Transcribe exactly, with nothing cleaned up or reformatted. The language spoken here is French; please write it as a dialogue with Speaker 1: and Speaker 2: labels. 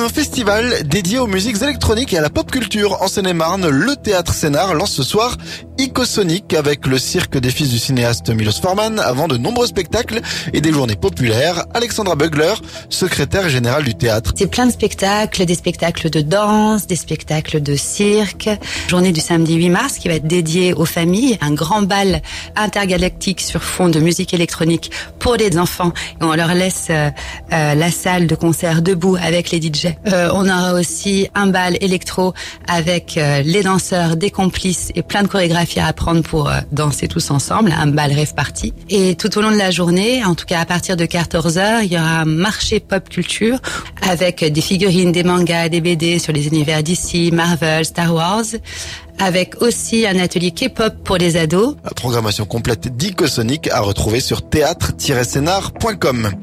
Speaker 1: Un festival dédié aux musiques électroniques et à la pop culture en Seine-et-Marne. Le Théâtre Sénart lance ce soir Icosonic avec le cirque des fils du cinéaste Milos Forman avant de nombreux spectacles et des journées populaires. Alexandra Bugler, secrétaire générale du théâtre.
Speaker 2: C'est plein de spectacles, des spectacles de danse, des spectacles de cirque. Journée du samedi huit mars qui va être dédiée aux familles. Un grand bal intergalactique sur fond de musique électronique pour les enfants. Et on leur laisse euh, euh, la salle de concert debout avec les D J. Euh, on aura aussi un bal électro avec euh, les danseurs, des complices et plein de chorégraphies à apprendre pour euh, danser tous ensemble. Un bal rave party. Et tout au long de la journée, en tout cas à partir de quatorze heures, il y aura un marché pop culture avec des figurines, des mangas, des B D sur les univers D C, Marvel, Star Wars, avec aussi un atelier K-pop pour les ados.
Speaker 1: La programmation complète d'Icosonic à retrouver sur théâtre tiret sénart point com.